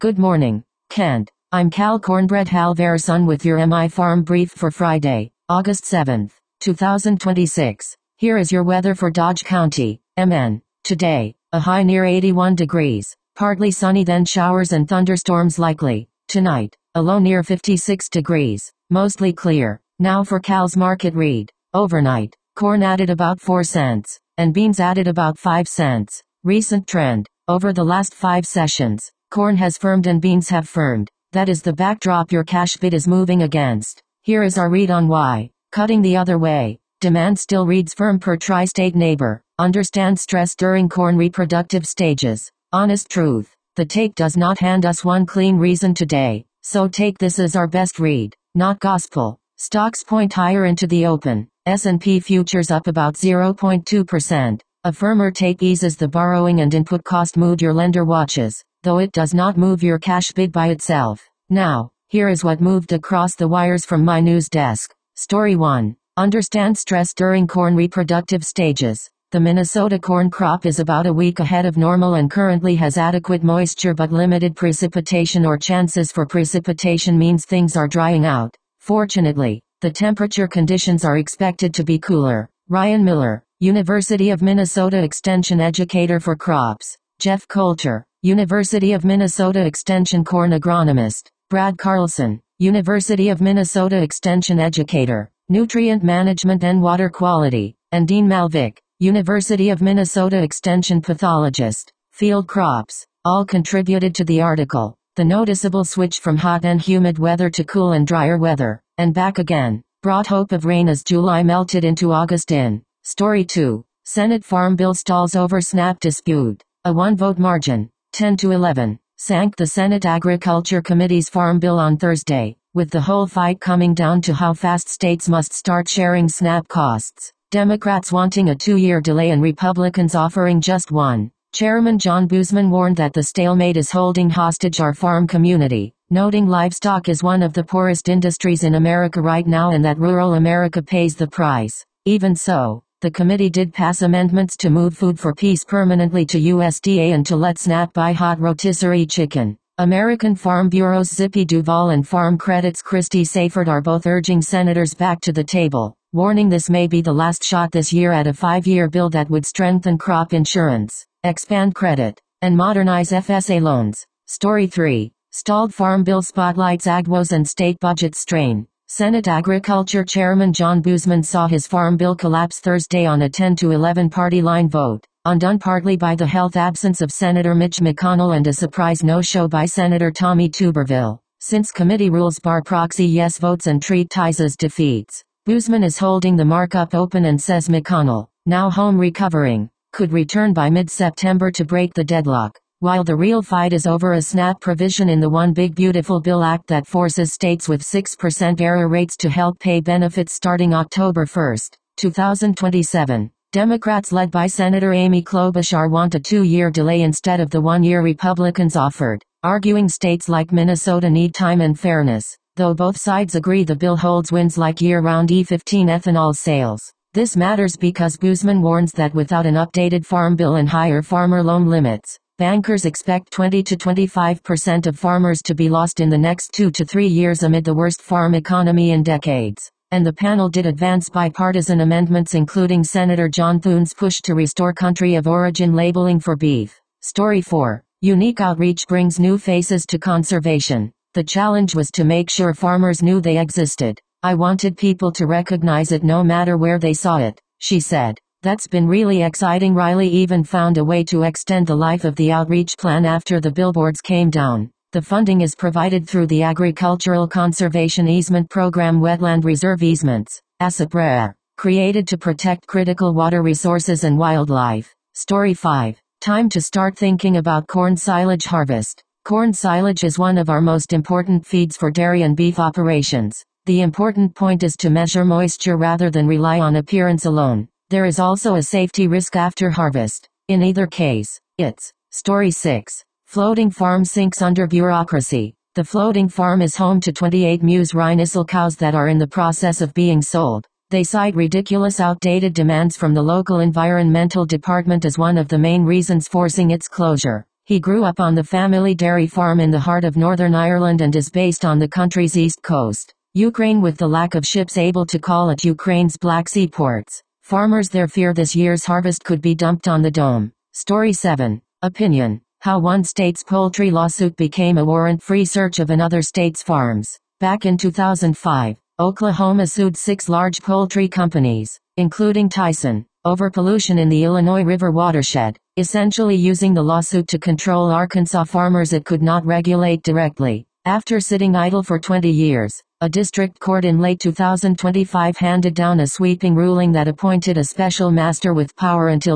Good morning, Kent. I'm Cal Cornbread Halverson with your MI Farm Brief for Friday, August 7th, 2026. Here is your weather for Dodge County, MN. Today, a high near 81 degrees, partly sunny then showers and thunderstorms likely. Tonight, a low near 56 degrees, mostly clear. Now for Cal's market read. Overnight, corn added about 4 cents, and beans added about 5 cents. Recent trend, over the last 5 sessions, corn has firmed and beans have firmed. That is the backdrop your cash bid is moving against. Here is our read on why. Cutting the other way. Demand still reads firm per tri-state neighbor. Understand stress during corn reproductive stages. Honest truth. The tape does not hand us one clean reason today, so take this as our best read, not gospel. Stocks point higher into the open. S&P futures up about 0.2%. A firmer tape eases the borrowing and input cost mood your lender watches, though it does not move your cash bid by itself. Now, here is what moved across the wires from my news desk. Story 1. Understand stress during corn reproductive stages. The Minnesota corn crop is about a week ahead of normal and currently has adequate moisture but limited precipitation or chances for precipitation means things are drying out. Fortunately, the temperature conditions are expected to be cooler. Ryan Miller, University of Minnesota Extension Educator for Crops. Jeff Coulter, University of Minnesota Extension Corn Agronomist. Brad Carlson, University of Minnesota Extension Educator, Nutrient Management and Water Quality, and Dean Malvik, University of Minnesota Extension Pathologist. Field crops, all contributed to the article. The noticeable switch from hot and humid weather to cool and drier weather, and back again, brought hope of rain as July melted into August in. Story 2. Senate Farm Bill stalls over SNAP dispute. A one-vote margin, 10-11, sank the Senate Agriculture Committee's Farm Bill on Thursday, with the whole fight coming down to how fast states must start sharing SNAP costs. Democrats wanting a 2-year delay and Republicans offering just one. Chairman John Boozman warned that the stalemate is holding hostage our farm community, noting livestock is one of the poorest industries in America right now and that rural America pays the price. Even so, the committee did pass amendments to move Food for Peace permanently to USDA and to let SNAP buy hot rotisserie chicken. American Farm Bureau's Zippy Duvall and Farm Credit's Christy Seyfert are both urging senators back to the table, warning this may be the last shot this year at a 5-year bill that would strengthen crop insurance, expand credit, and modernize FSA loans. Story 3. Stalled Farm Bill spotlights agwoes and state budget strain. Senate Agriculture Chairman John Boozman saw his farm bill collapse Thursday on a 10-11 party line vote, undone partly by the health absence of Senator Mitch McConnell and a surprise no-show by Senator Tommy Tuberville. Since committee rules bar proxy yes votes and treat ties as defeats, Boozman is holding the markup open and says McConnell, now home recovering, could return by mid-September to break the deadlock. While the real fight is over a SNAP provision in the One Big Beautiful Bill Act that forces states with 6% error rates to help pay benefits starting October 1, 2027. Democrats led by Senator Amy Klobuchar want a 2-year delay instead of the 1-year Republicans offered, arguing states like Minnesota need time and fairness, though both sides agree the bill holds wins like year-round E15 ethanol sales. This matters because Boozman warns that without an updated farm bill and higher farmer loan limits, bankers expect 20 to 25% of farmers to be lost in the next 2 to 3 years amid the worst farm economy in decades. And the panel did advance bipartisan amendments including Senator John Thune's push to restore country of origin labeling for beef. Story 4. Unique outreach brings new faces to conservation. The challenge was to make sure farmers knew they existed. I wanted people to recognize it no matter where they saw it, she said. That's been really exciting. Riley even found a way to extend the life of the outreach plan after the billboards came down. The funding is provided through the Agricultural Conservation Easement Program Wetland Reserve Easements, ASAPREA, created to protect critical water resources and wildlife. Story 5. Time to start thinking about corn silage harvest. Corn silage is one of our most important feeds for dairy and beef operations. The important point is to measure moisture rather than rely on appearance alone. There is also a safety risk after harvest. In either case, it's. Story 6. Floating farm sinks under bureaucracy. The floating farm is home to 28 Muse Rheinissel cows that are in the process of being sold. They cite ridiculous outdated demands from the local environmental department as one of the main reasons forcing its closure. He grew up on the family dairy farm in the heart of Northern Ireland and is based on the country's east coast, Ukraine, with the lack of ships able to call at Ukraine's Black Sea ports. Farmers there fear this year's harvest could be dumped on the dome. Story 7. Opinion. How one state's poultry lawsuit became a warrant-free search of another state's farms. Back in 2005, Oklahoma sued 6 large poultry companies, including Tyson, over pollution in the Illinois River watershed, essentially using the lawsuit to control Arkansas farmers it could not regulate directly. After sitting idle for 20 years, a district court in late 2025 handed down a sweeping ruling that appointed a special master with power until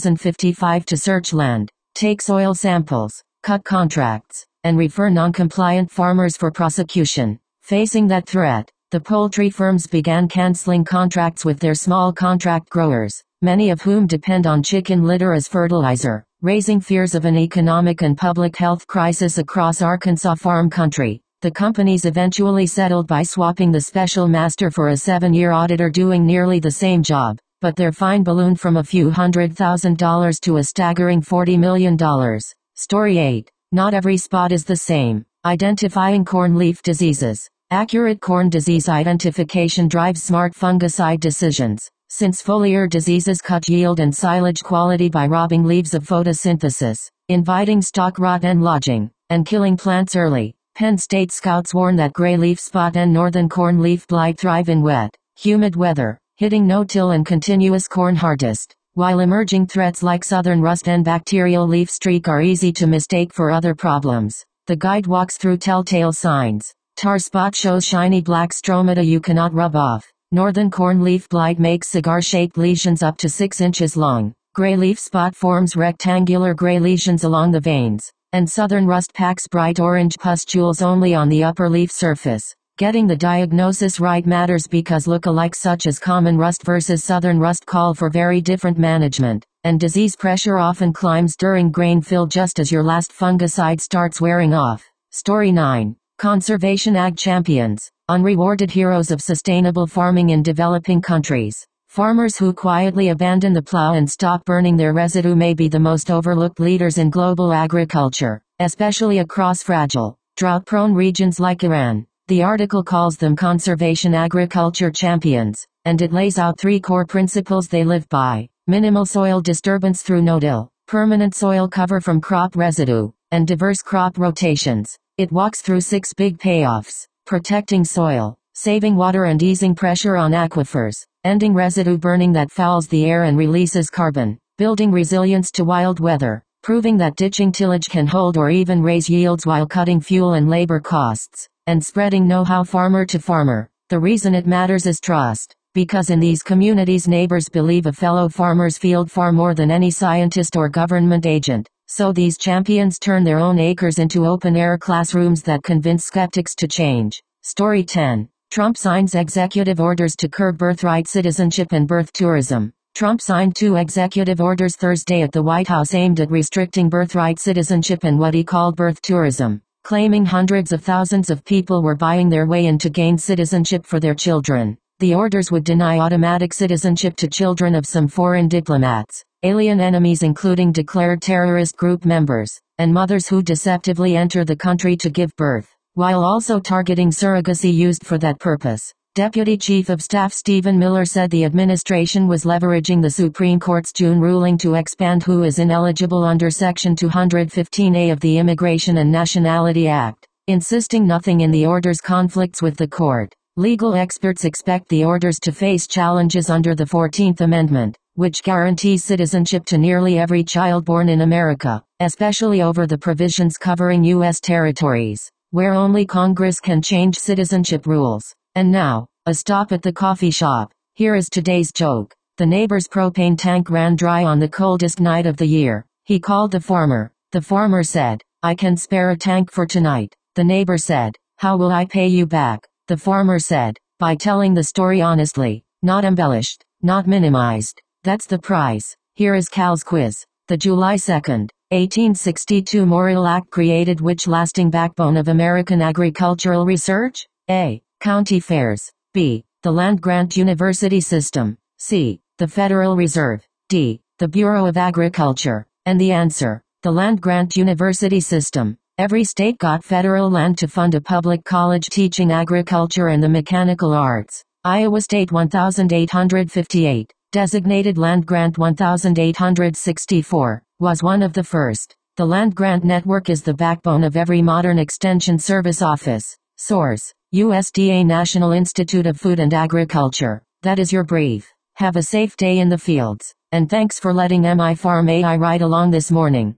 2055 to search land, take soil samples, cut contracts, and refer non-compliant farmers for prosecution. Facing that threat, the poultry firms began canceling contracts with their small contract growers, many of whom depend on chicken litter as fertilizer, raising fears of an economic and public health crisis across Arkansas farm country. The companies eventually settled by swapping the special master for a 7-year auditor doing nearly the same job, but their fine ballooned from a few $100,000 to a staggering $40 million. Story 8. Not every spot is the same. Identifying corn leaf diseases. Accurate corn disease identification drives smart fungicide decisions, since foliar diseases cut yield and silage quality by robbing leaves of photosynthesis, inviting stalk rot and lodging, and killing plants early. Penn State scouts warn that gray leaf spot and northern corn leaf blight thrive in wet, humid weather, hitting no-till and continuous corn harvest, while emerging threats like southern rust and bacterial leaf streak are easy to mistake for other problems. The guide walks through telltale signs. Tar spot shows shiny black stromata you cannot rub off. Northern corn leaf blight makes cigar-shaped lesions up to 6 inches long. Gray leaf spot forms rectangular gray lesions along the veins. And southern rust packs bright orange pustules only on the upper leaf surface. Getting the diagnosis right matters because lookalikes such as common rust versus southern rust call for very different management, and disease pressure often climbs during grain fill just as your last fungicide starts wearing off. Story 9. Conservation Ag Champions, unrewarded heroes of sustainable farming in developing countries. Farmers who quietly abandon the plow and stop burning their residue may be the most overlooked leaders in global agriculture, especially across fragile, drought-prone regions like Iran. The article calls them conservation agriculture champions, and it lays out 3 core principles they live by: minimal soil disturbance through no-till, permanent soil cover from crop residue, and diverse crop rotations. It walks through 6 big payoffs: protecting soil, saving water and easing pressure on aquifers, ending residue burning that fouls the air and releases carbon, building resilience to wild weather, proving that ditching tillage can hold or even raise yields while cutting fuel and labor costs, and spreading know-how farmer to farmer. The reason it matters is trust, because in these communities neighbors believe a fellow farmer's field far more than any scientist or government agent. So these champions turn their own acres into open-air classrooms that convince skeptics to change. Story 10. Trump signs executive orders to curb birthright citizenship and birth tourism. Trump signed 2 executive orders Thursday at the White House aimed at restricting birthright citizenship and what he called birth tourism, claiming hundreds of thousands of people were buying their way in to gain citizenship for their children. The orders would deny automatic citizenship to children of some foreign diplomats, alien enemies including declared terrorist group members, and mothers who deceptively enter the country to give birth, while also targeting surrogacy used for that purpose. Deputy Chief of Staff Stephen Miller said the administration was leveraging the Supreme Court's June ruling to expand who is ineligible under Section 215A of the Immigration and Nationality Act, insisting nothing in the orders conflicts with the court. Legal experts expect the orders to face challenges under the 14th Amendment, which guarantees citizenship to nearly every child born in America, especially over the provisions covering U.S. territories, where only Congress can change citizenship rules. And now, a stop at the coffee shop. Here is today's joke. The neighbor's propane tank ran dry on the coldest night of the year. He called the farmer. The farmer said, "I can spare a tank for tonight." The neighbor said, "How will I pay you back?" The farmer said, "By telling the story honestly, not embellished, not minimized. That's the price." Here is Cal's quiz. The July 2nd, 1862 Morrill Act created which lasting backbone of American agricultural research? A. County fairs. B. The land-grant university system. C. The Federal Reserve. D. The Bureau of Agriculture. And the answer, The land-grant university system. Every state got federal land to fund a public college teaching agriculture and the mechanical arts. Iowa State 1858, designated land grant 1864, was one of the first. The land grant network is the backbone of every modern extension service office. Source: USDA National Institute of Food and Agriculture. That is your brief. Have a safe day in the fields, and thanks for letting MI Farm AI ride along this morning.